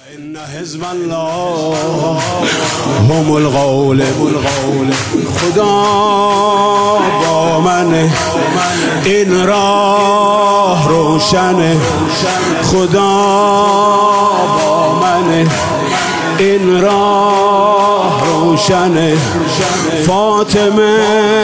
إن حزب الله هم الغالبون. خدا با منه، این راه روشنه. خدا با منه، این راه روشنه. فاطمه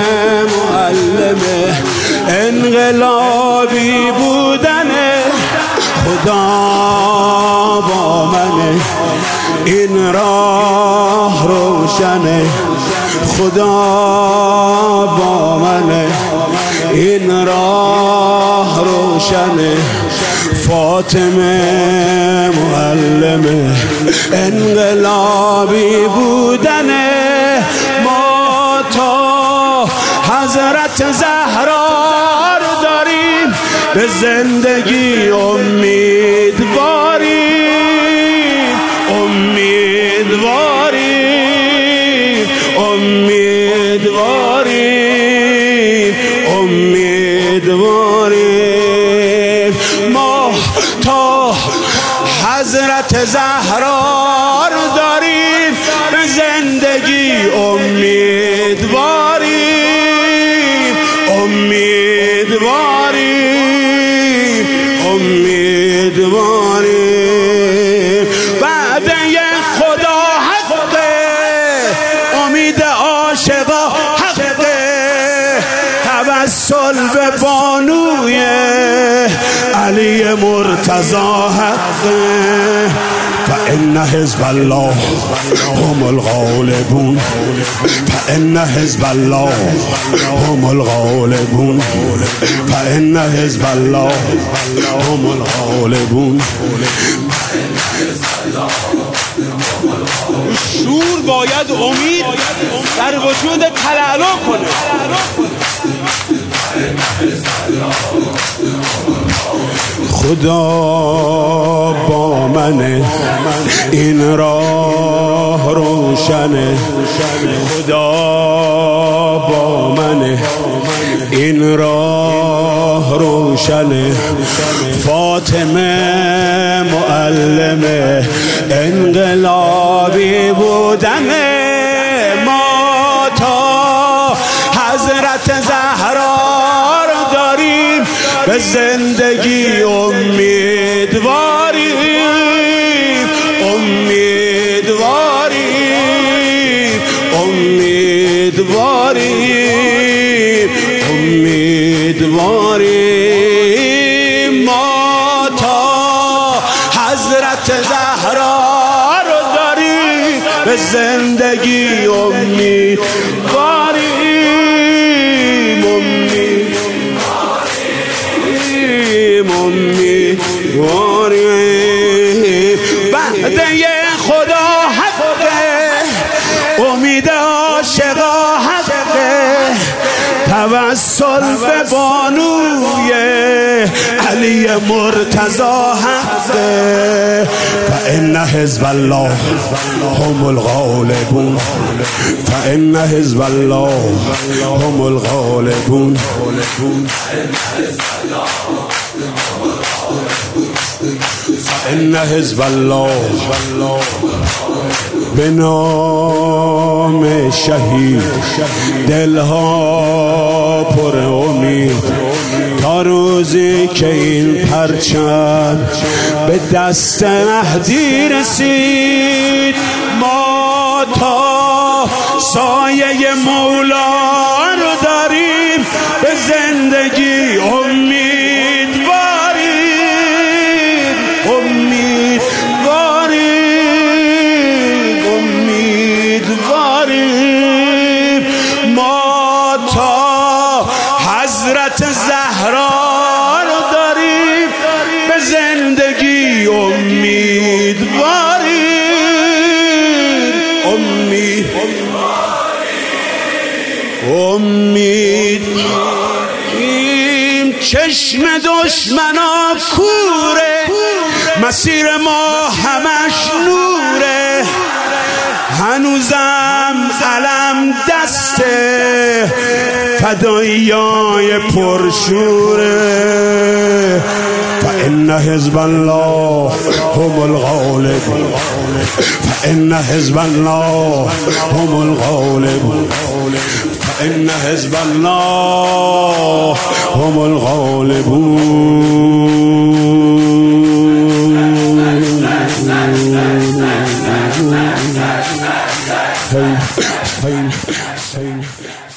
معلمه انقلابی بودنه. خدا با منه، این راه روشنه. خدا با منه، این راه روشنه. فاطمه معلمه انقلابی بودنه. ما تا حضرت زهرا رو داریم، به زندگی امیدواریم، امیدواریم، امیدواریم، امیدواریم. ما تا حضرت زهرا رو داریم، به زندگی امیدواریم، امیدواریم، امیدواریم. وعده خدا حقه، امید عاشقا حقه. توسل به بانوی علی مرتضی حقه. فإن حزب الله هم الغالبون. فإن حزب الله هم الغالبون. فإن حزب الله هم الغالبون. شور باید امید در وجود تلالو کنه. خدا با منه، این راه روشنه. خدا با منه، این راه روشنه. فاطمه معلمه انقلابی بودنه. ما تا حضرت زهرا رو داریم، به زندگی امیدواریم، امیدواریم، امیدواریم، امیدواریم. ما تا حضرت زهرا رو داریم، به زندگی امیدواریم، امیدواریم. وعده خدا حقه، امید عاشقا حقه. توسل به بانوی علی مرتضی حقه. فإن حزب الله هم الغالبون. فإن حزب الله هم الغالبون. فإن حزب الله به نام شهید دلها پر امید. تا روزی که این پرچم به دست مهدی رسید، ما تا سایه مولا رو داریم، به زندگی امیدواریم، امیدواریم، امیدواریم. ما تا حضرت زهرا رو داریم، به زندگی امیدواریم، امیدواریم. چشم دشمنا کوره، مسیر ما همش نوره. هنوزم علم دسته، فدایای پرشوره. فإن فإن حزب الله هم الغالبون فإن حزب الله هم الغالبون فإن حزب الله هم الغالبون.